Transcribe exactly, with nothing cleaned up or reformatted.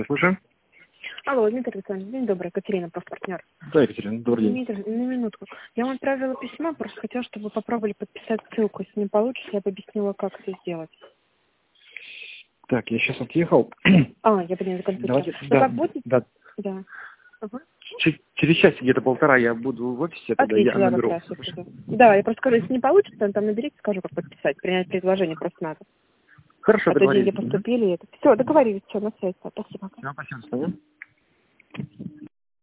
Слушаем. Алло, Дмитрий Александрович, день добрый, Катерина, профпартнер. Да, Екатерина, добрый день. Дмитрий, на минутку. Я вам отправила письмо, просто хотела, чтобы вы попробовали подписать ссылку. Если не получится, я бы объяснила, как это сделать. Так, я сейчас отъехал. А, я поняла, за компьютер. Давайте, Ну, да, как будет? да. Да. Ага. Ч- через час где-то полтора я буду в офисе, тогда я Отлично, да, как наберу. раз. я скажу. Да, я просто скажу, если не получится, там наберите, скажу, как подписать. Принять предложение просто надо. Хорошо, А то деньги договорились. поступили. Это... Все, договорились, все, на связи. Спасибо. Все, спасибо.